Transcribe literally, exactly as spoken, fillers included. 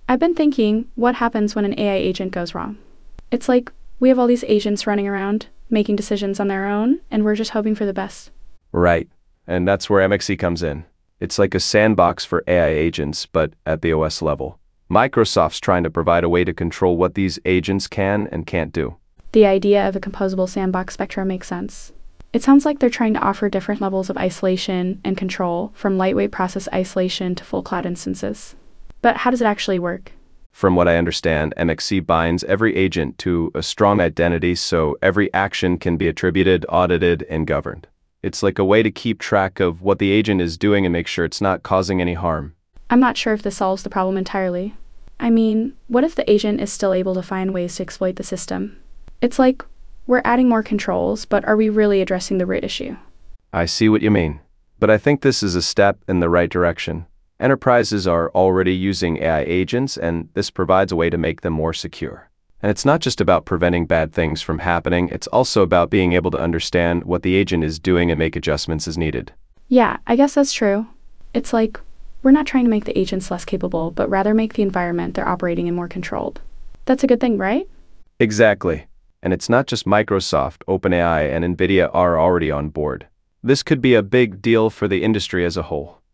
I've been thinking, what happens when an A I agent goes wrong? It's like we have all these agents running around, making decisions on their own, and we're just hoping for the best. Right. And that's where M X C comes in. It's like a sandbox for A I agents, but at the O S level. Microsoft's trying to provide a way to control what these agents can and can't do. The idea of a composable sandbox spectrum makes sense. It sounds like they're trying to offer different levels of isolation and control, from lightweight process isolation to full cloud instances. But how does it actually work? From what I understand, M X C binds every agent to a strong identity so every action can be attributed, audited, and governed. It's like a way to keep track of what the agent is doing and make sure it's not causing any harm. I'm not sure if this solves the problem entirely. I mean, what if the agent is still able to find ways to exploit the system? It's like we're adding more controls, but are we really addressing the root issue? I see what you mean, but I think this is a step in the right direction. Enterprises are already using A I agents, and this provides a way to make them more secure. And it's not just about preventing bad things from happening, it's also about being able to understand what the agent is doing and make adjustments as needed. Yeah, I guess that's true. It's like we're not trying to make the agents less capable, but rather make the environment they're operating in more controlled. That's a good thing, right? Exactly. And it's not just Microsoft, OpenAI, and NVIDIA are already on board. This could be a big deal for the industry as a whole.